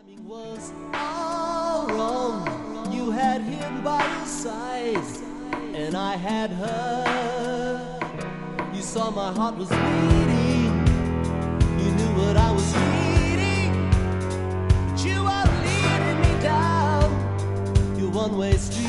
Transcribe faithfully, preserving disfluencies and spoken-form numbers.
Timing was all wrong. You had him by your side, and I had her. You saw my heart was beating. You knew what I was needing. But you are leading me down your one-way street.